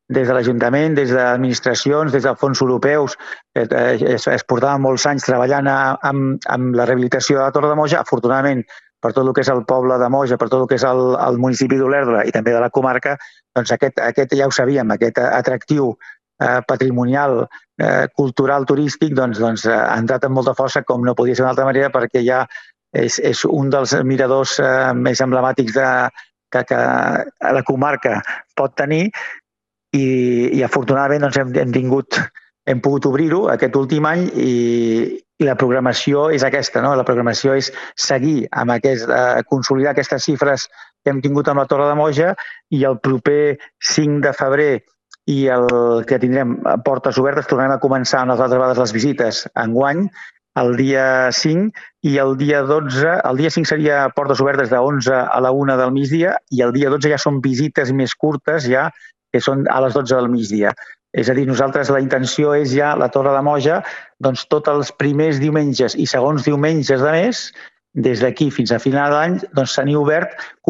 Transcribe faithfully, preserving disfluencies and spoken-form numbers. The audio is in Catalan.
des de l'Ajuntament, des d'administracions, des dels fons europeus, es, es portaven molts anys treballant amb, amb la rehabilitació de la Torre de Moja. Afortunadament, per tot el que és el poble de Moja, per tot el que és el, el municipi d'Olèrdola i també de la comarca, doncs aquest, aquest ja ho sabíem, aquest atractiu eh, patrimonial, eh, cultural, turístic, doncs, doncs ha entrat amb molta força, com no podia ser d'una altra manera, perquè ja és, és un dels miradors eh, més emblemàtics de, que, que la comarca pot tenir i, i afortunadament doncs, hem, hem tingut hem pogut obrir-ho aquest últim any i, i la programació és aquesta, no? La programació és seguir amb aquest, eh, consolidar aquestes xifres que hem tingut amb la Torre de Moja i el proper cinc de febrer i el que tindrem portes obertes, tornarem a començar unes altres vegades les visites enguany, el dia cinc, i el dia dotze, el dia cinc seria portes obertes de onze a la una del migdia i el dia dotze ja són visites més curtes, ja que són a les dotze del migdia. És a dir, nosaltres la intenció és ja la Torre de Moja, doncs tots els primers diumenges i segons diumenges de mes, des d'aquí fins a final d'any, doncs s'han obert